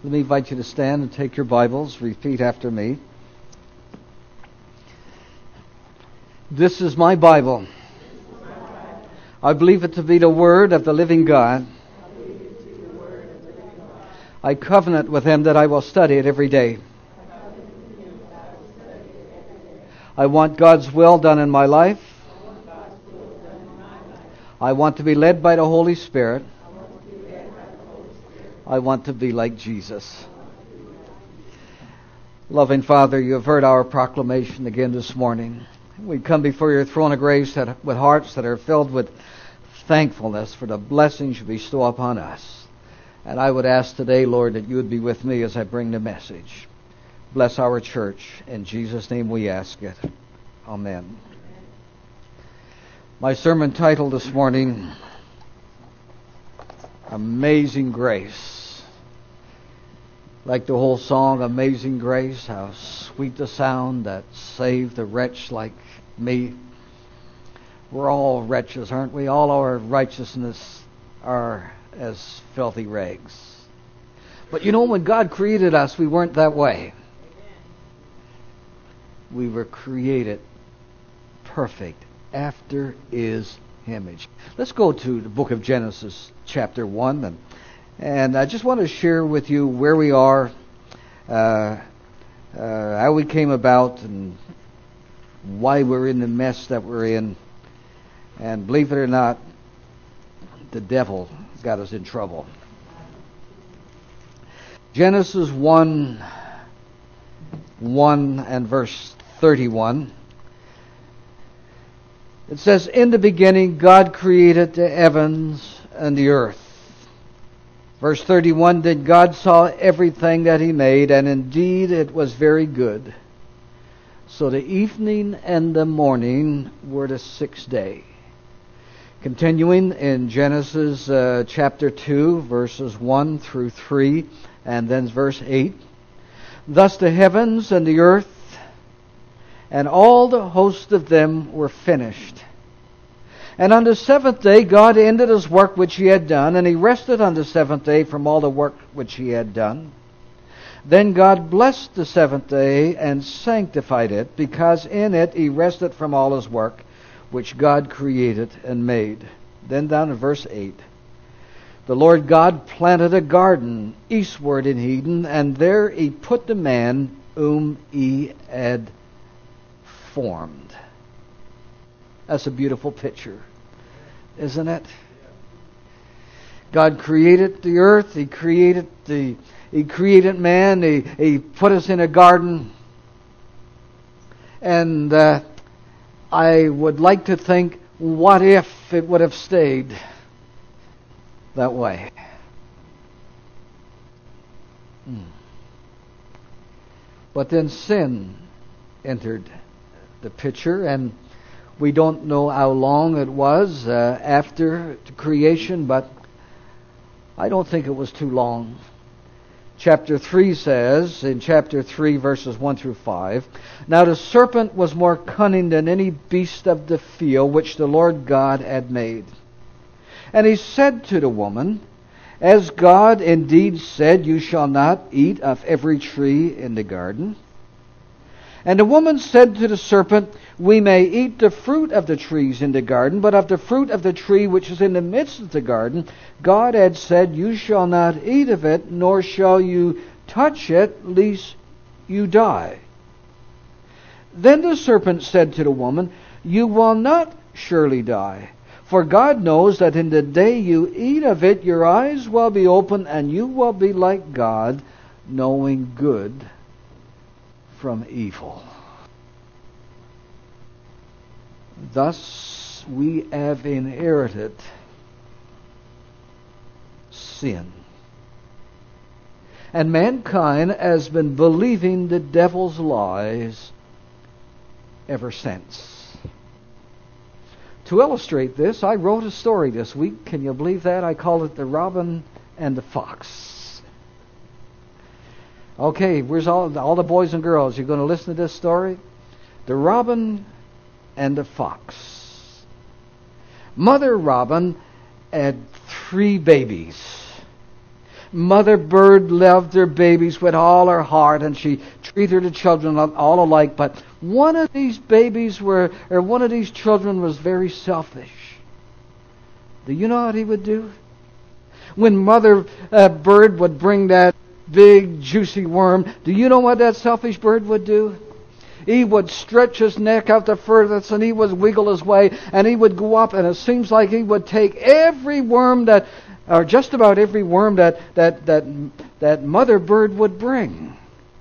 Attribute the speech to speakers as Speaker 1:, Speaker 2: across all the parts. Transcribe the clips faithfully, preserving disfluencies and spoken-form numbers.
Speaker 1: Let me invite you to stand and take your Bibles. Repeat after me. This is my Bible. I believe it to be the Word of the living God. I covenant with Him that I will study it every day. I want God's will done in my life. I want to be led by the Holy Spirit. I want to be like Jesus. Loving Father, you have heard our proclamation again this morning. We come before your throne of grace that, with hearts that are filled with thankfulness for the blessings you bestow upon us. And I would ask today, Lord, that you would be with me as I bring the message. Bless our church. In Jesus' name we ask it. Amen. My sermon title this morning, Amazing Grace. Like the whole song, Amazing Grace, how sweet the sound that saved a wretch like me. We're all wretches, aren't we? All our righteousness are as filthy rags. But you know, when God created us, we weren't that way. We were created perfect after His image. Let's go to the book of Genesis, chapter one, and And I just want to share with you where we are, uh, uh, how we came about, and why we're in the mess that we're in. And believe it or not, the devil got us in trouble. Genesis one, one and verse thirty-one. It says, "In the beginning God created the heavens and the earth." Verse thirty-one, "Then God saw everything that He made, and indeed it was very good. So the evening and the morning were the sixth day." Continuing in Genesis uh, chapter two, verses one through three, and then verse eight. "Thus the heavens and the earth and all the host of them were finished. And on the seventh day God ended His work which He had done, and He rested on the seventh day from all the work which He had done. Then God blessed the seventh day and sanctified it, because in it He rested from all His work which God created and made." Then down in verse eight. "The Lord God planted a garden eastward in Eden, and there He put the man whom He had formed." That's a beautiful picture, isn't it? God created the earth. He created the He created man. He, he put us in a garden. And uh, I would like to think, what if it would have stayed that way? Hmm. But then sin entered the picture, and we don't know how long it was uh, after creation, but I don't think it was too long. Chapter three says, in chapter three, verses one through five, "Now the serpent was more cunning than any beast of the field which the Lord God had made. And he said to the woman, As God indeed said, You shall not eat of every tree in the garden. And the woman said to the serpent, We may eat the fruit of the trees in the garden, but of the fruit of the tree which is in the midst of the garden, God had said, You shall not eat of it, nor shall you touch it, lest you die. Then the serpent said to the woman, You will not surely die. For God knows that in the day you eat of it, your eyes will be open, and you will be like God, knowing good from evil. Thus we have inherited sin. And mankind has been believing the devil's lies ever since. To illustrate this, I wrote a story this week. Can you believe that? I called it The Robin and the Fox. Okay, where's all, all the boys and girls? You're going to listen to this story? The Robin and the Fox. Mother Robin had three babies. Mother bird loved her babies with all her heart, and she treated the children all alike. But one of these babies were, or one of these children was very selfish. Do you know what he would do? When Mother uh, bird would bring that big juicy worm, do you know what that selfish bird would do? He would stretch his neck out the furthest, and he would wiggle his way, and he would go up, and it seems like he would take every worm that, or just about every worm that that that that Mother bird would bring.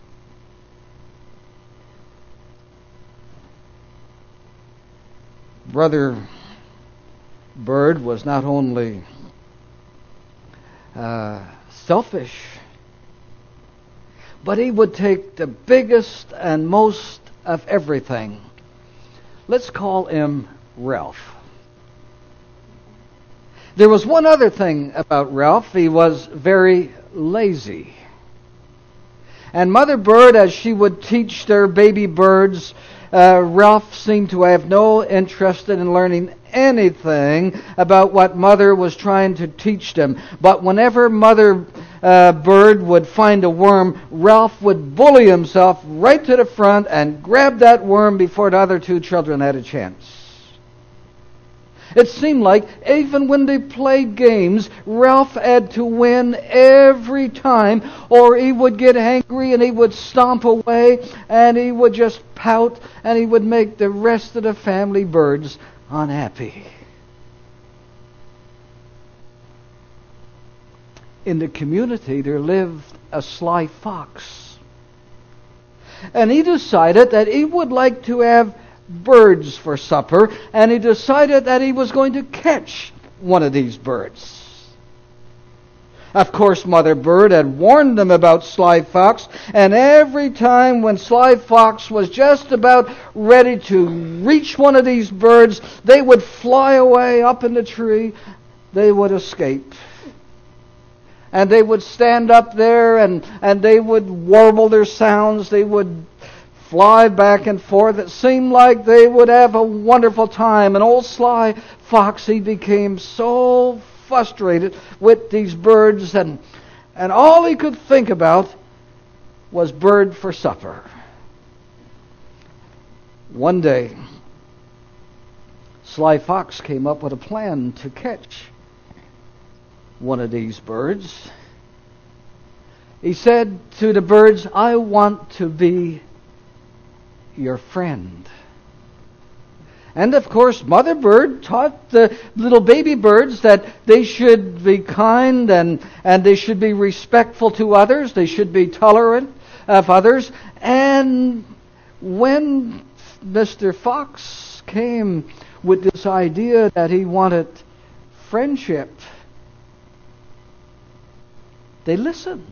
Speaker 1: Brother bird was not only uh, selfish, but he would take the biggest and most of everything. Let's call him Ralph. There was one other thing about Ralph. He was very lazy. And Mother bird, as she would teach their baby birds, uh, Ralph seemed to have no interest in learning anything about what Mother was trying to teach them. But whenever Mother uh, bird would find a worm, Ralph would bully himself right to the front and grab that worm before the other two children had a chance. It seemed like even when they played games, Ralph had to win every time, or he would get angry and he would stomp away and he would just pout and he would make the rest of the family birds unhappy. In the community there lived a sly fox. And he decided that he would like to have birds for supper, and he decided that he was going to catch one of these birds. Of course, Mother bird had warned them about Sly Fox, and every time when Sly Fox was just about ready to reach one of these birds, they would fly away up in the tree. They would escape. And they would stand up there and, and they would warble their sounds. They would fly back and forth. It seemed like they would have a wonderful time. And old Sly Fox, he became so frustrated with these birds, and and all he could think about was bird for supper. One day, Sly Fox came up with a plan to catch one of these birds. He said to the birds, "I want to be your friend." And of course, Mother bird taught the little baby birds that they should be kind and, and they should be respectful to others. They should be tolerant of others. And when Mister Fox came with this idea that he wanted friendship, they listened.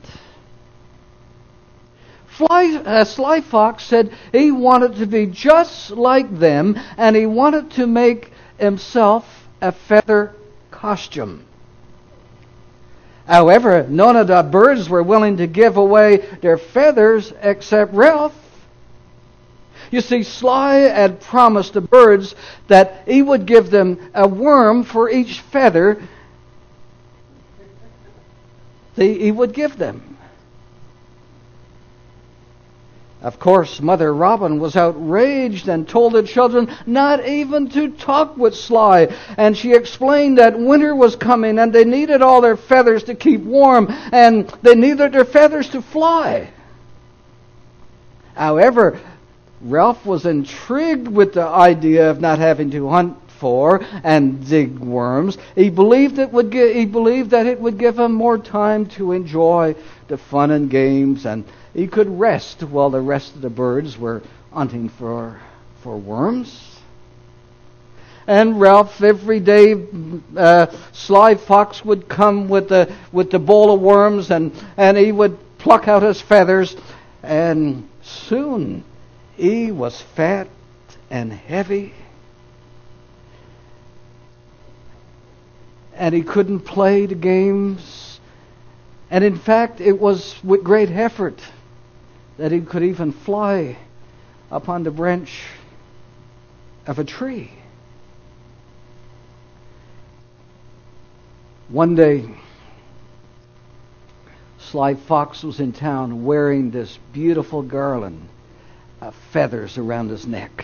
Speaker 1: Fly, uh, Sly Fox said he wanted to be just like them, and he wanted to make himself a feather costume. However, none of the birds were willing to give away their feathers except Ralph. You see, Sly had promised the birds that he would give them a worm for each feather that he would give them. Of course, Mother Robin was outraged and told the children not even to talk with Sly. And she explained that winter was coming and they needed all their feathers to keep warm, and they needed their feathers to fly. However, Ralph was intrigued with the idea of not having to hunt for and dig worms. He believed it would give, he believed that it would give him more time to enjoy the fun and games, and he could rest while the rest of the birds were hunting for for worms. And Ralph, every day, uh, Sly Fox would come with the with the bowl of worms, and and he would pluck out his feathers, and soon he was fat and heavy, and he couldn't play the games. And in fact, it was with great effort that he could even fly upon the branch of a tree. One day, Sly Fox was in town wearing this beautiful garland of feathers around his neck.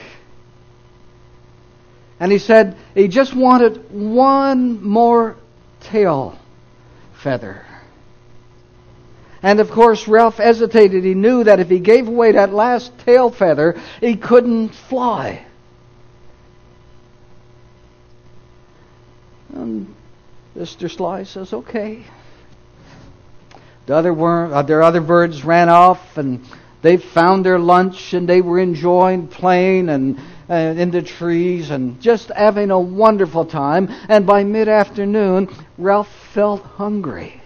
Speaker 1: And he said he just wanted one more tail feather. And of course, Ralph hesitated. He knew that if he gave away that last tail feather, he couldn't fly. And Mister Sly says, okay. The other worm, uh, their other birds ran off, and they found their lunch, and they were enjoying playing and uh, in the trees and just having a wonderful time. And by mid-afternoon, Ralph felt hungry.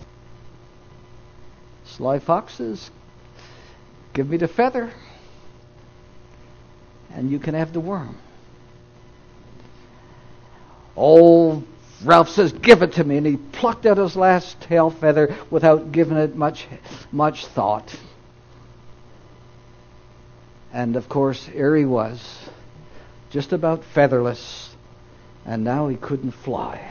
Speaker 1: Sly Fox says, give me the feather, and you can have the worm. Old Ralph says, give it to me, and he plucked out his last tail feather without giving it much, much thought. And of course, here he was, just about featherless, and now he couldn't fly.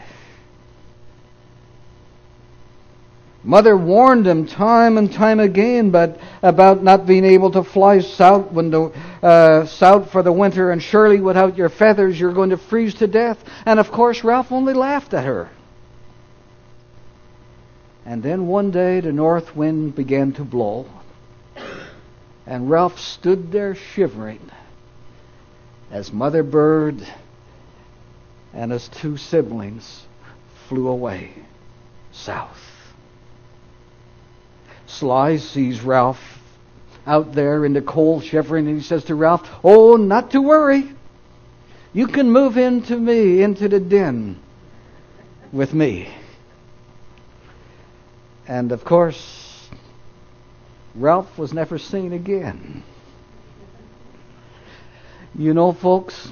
Speaker 1: Mother warned him time and time again, but about not being able to fly south when the uh, south for the winter, and surely without your feathers you're going to freeze to death. And of course, Ralph only laughed at her. And then one day the north wind began to blow, and Ralph stood there shivering as Mother Bird and his two siblings flew away south. Sly sees Ralph out there in the cold shivering, and he says to Ralph, oh, not to worry. You can move into me, into the den with me. And of course, Ralph was never seen again. You know, folks,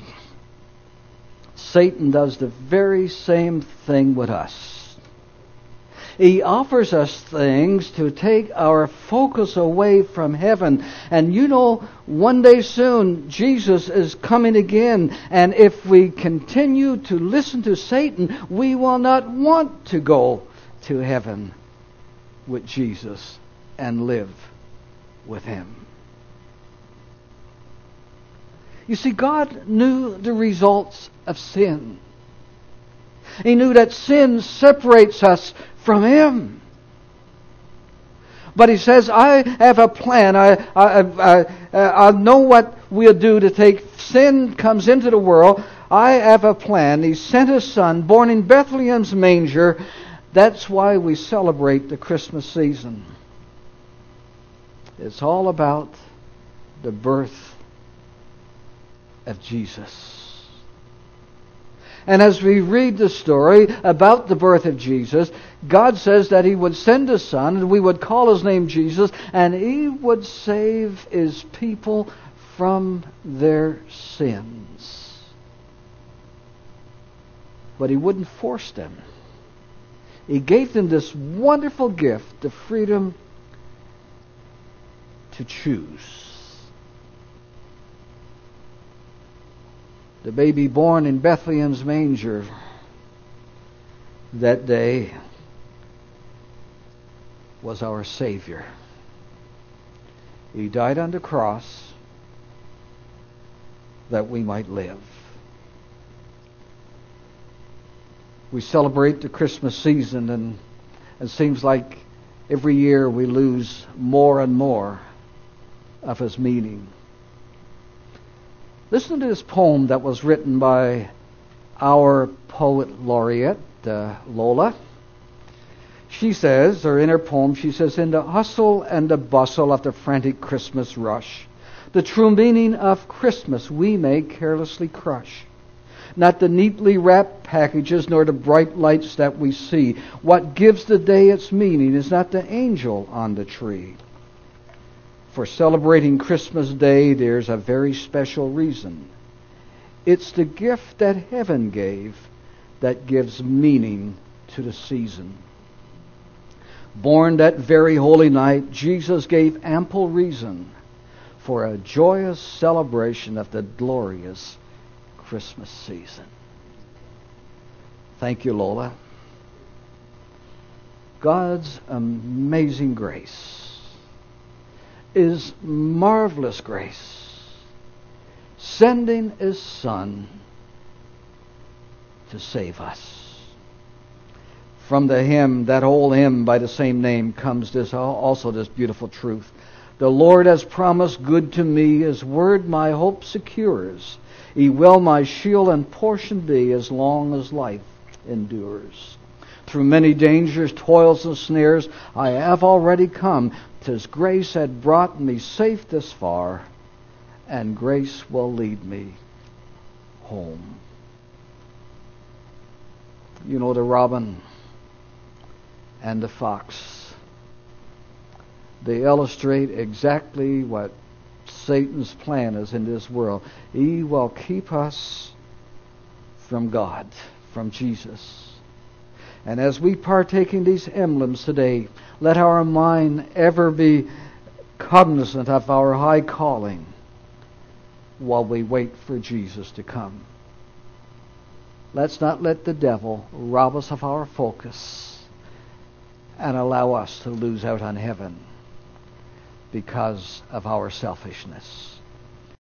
Speaker 1: Satan does the very same thing with us. He offers us things to take our focus away from heaven. And you know, one day soon, Jesus is coming again. And if we continue to listen to Satan, we will not want to go to heaven with Jesus and live with Him. You see, God knew the results of sin. He knew that sin separates us from Him. But He says, I have a plan. I, I, I, I know what we'll do to take sin comes into the world. I have a plan. He sent His Son, born in Bethlehem's manger. That's why we celebrate the Christmas season. It's all about the birth of Jesus. And as we read the story about the birth of Jesus, God says that He would send His Son, and we would call His name Jesus, and He would save His people from their sins. But He wouldn't force them. He gave them this wonderful gift, the freedom to choose. The baby born in Bethlehem's manger that day was our Savior. He died on the cross that we might live. We celebrate the Christmas season, and it seems like every year we lose more and more of its meaning. Listen to this poem that was written by our poet laureate, uh, Lola. She says, or in her poem, she says, in the hustle and the bustle of the frantic Christmas rush, the true meaning of Christmas we may carelessly crush. Not the neatly wrapped packages, nor the bright lights that we see. What gives the day its meaning is not the angel on the tree. For celebrating Christmas Day, there's a very special reason. It's the gift that heaven gave that gives meaning to the season. Born that very holy night, Jesus gave ample reason for a joyous celebration of the glorious Christmas season. Thank you, Lola. God's amazing grace is marvelous grace, sending His Son to save us. From the hymn, that old hymn by the same name, comes this also this beautiful truth. The Lord has promised good to me, His word my hope secures. He will my shield and portion be as long as life endures. Through many dangers, toils, and snares, I have already come. 'Tis grace had brought me safe this far, and grace will lead me home. You know the robin and the fox. They illustrate exactly what Satan's plan is in this world. He will keep us from God, from Jesus. And as we partake in these emblems today, let our mind ever be cognizant of our high calling while we wait for Jesus to come. Let's not let the devil rob us of our focus and allow us to lose out on heaven because of our selfishness.